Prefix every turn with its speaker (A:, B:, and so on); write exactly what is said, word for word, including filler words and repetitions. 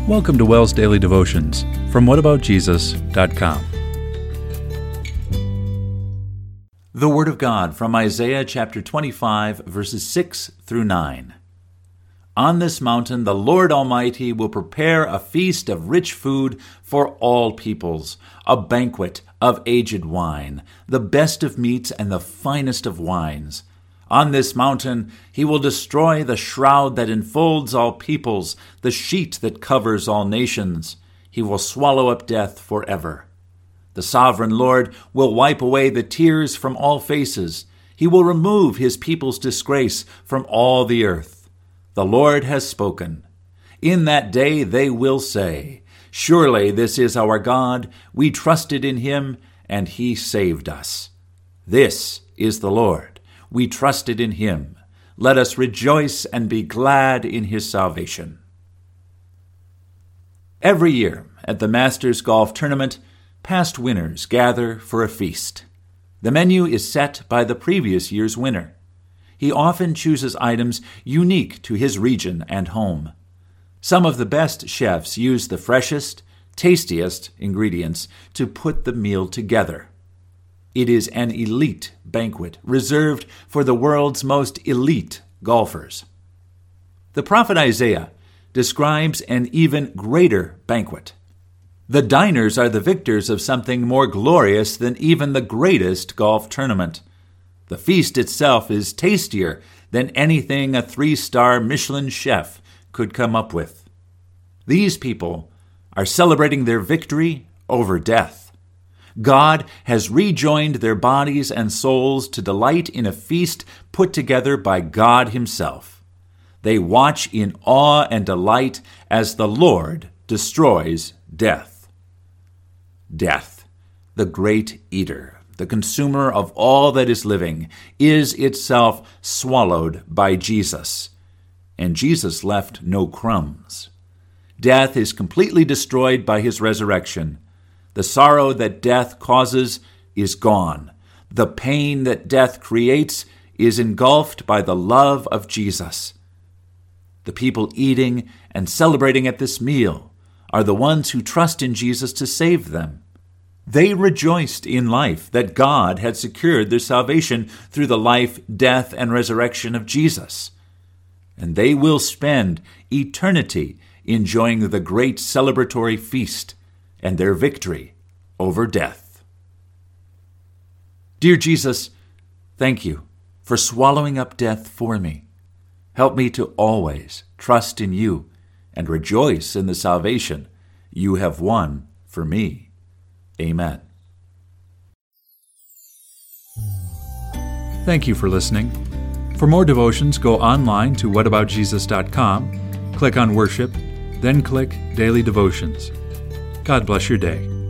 A: Welcome to WELS Daily Devotions from what about jesus dot com. The Word of God from Isaiah chapter twenty-five, verses six through nine. On this mountain the Lord Almighty will prepare a feast of rich food for all peoples, a banquet of aged wine, the best of meats and the finest of wines. On this mountain he will destroy the shroud that enfolds all peoples, the sheet that covers all nations. He will swallow up death forever. The sovereign Lord will wipe away the tears from all faces. He will remove his people's disgrace from all the earth. The Lord has spoken. In that day they will say, "Surely this is our God. We trusted in him, and he saved us." This is the Lord. We trusted in him. Let us rejoice and be glad in his salvation. Every year at the Masters Golf Tournament, past winners gather for a feast. The menu is set by the previous year's winner. He often chooses items unique to his region and home. Some of the best chefs use the freshest, tastiest ingredients to put the meal together. It is an elite banquet reserved for the world's most elite golfers. The prophet Isaiah describes an even greater banquet. The diners are the victors of something more glorious than even the greatest golf tournament. The feast itself is tastier than anything a three-star Michelin chef could come up with. These people are celebrating their victory over death. God has rejoined their bodies and souls to delight in a feast put together by God himself. They watch in awe and delight as the Lord destroys death. Death, the great eater, the consumer of all that is living, is itself swallowed by Jesus. And Jesus left no crumbs. Death is completely destroyed by his resurrection. The sorrow that death causes is gone. The pain that death creates is engulfed by the love of Jesus. The people eating and celebrating at this meal are the ones who trust in Jesus to save them. They rejoiced in life that God had secured their salvation through the life, death, and resurrection of Jesus. And they will spend eternity enjoying the great celebratory feast and their victory over death. Dear Jesus, thank you for swallowing up death for me. Help me to always trust in you and rejoice in the salvation you have won for me. Amen. Thank you for listening. For more devotions, go online to what about jesus dot com, click on Worship, then click Daily Devotions. God bless your day.